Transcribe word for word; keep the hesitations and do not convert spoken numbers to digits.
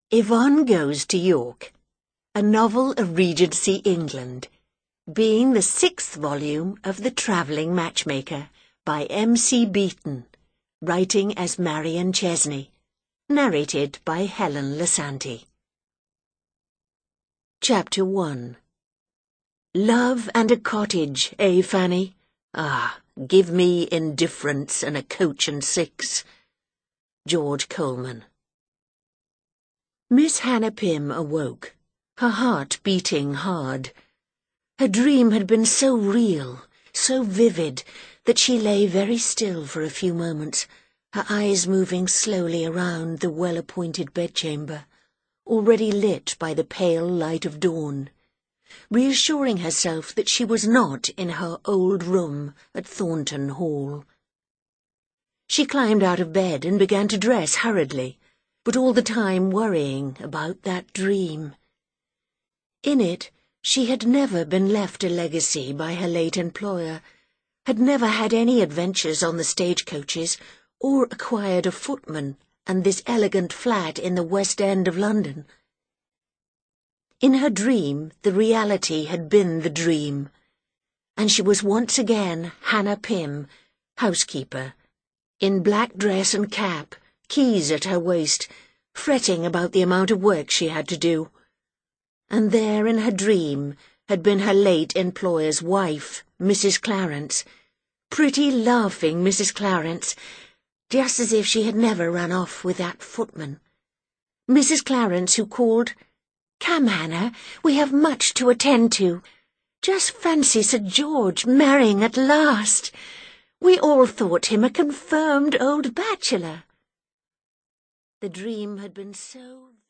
Yvonne Goes to York, a novel of Regency England, being the sixth volume of The Travelling Matchmaker by M C Beaton, writing as Marion Chesney, narrated by Helen Lasanti. Chapter one. Love and a cottage, eh, Fanny? Ah, give me indifference and a coach and six. George Coleman. Miss Hannah Pym awoke, her heart beating hard. Her dream had been so real, so vivid, that she lay very still for a few moments, her eyes moving slowly around the well-appointed bedchamber, already lit by the pale light of dawn, reassuring herself that she was not in her old room at Thornton Hall. She climbed out of bed and began to dress hurriedly, but all the time worrying about that dream. In it, she had never been left a legacy by her late employer, had never had any adventures on the stagecoaches, or acquired a footman and this elegant flat in the West End of London. In her dream, the reality had been the dream, and she was once again Hannah Pym, housekeeper, in black dress and cap, keys at her waist, fretting about the amount of work she had to do. And there in her dream had been her late employer's wife, Missus Clarence, pretty laughing Missus Clarence, just as if she had never run off with that footman. Missus Clarence who called, "Come, Hannah, we have much to attend to. Just fancy Sir George marrying at last. We all thought him a confirmed old bachelor." The dream had been so